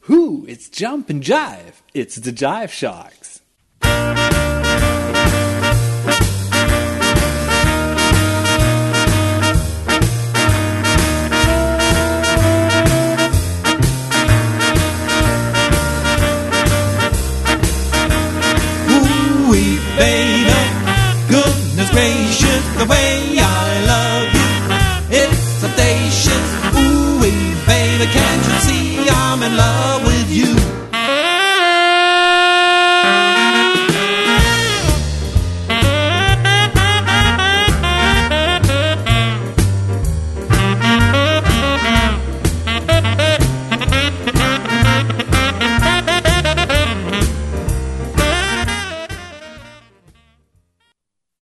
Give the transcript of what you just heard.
Whoo, it's jump and jive. It's the Jive Sharks.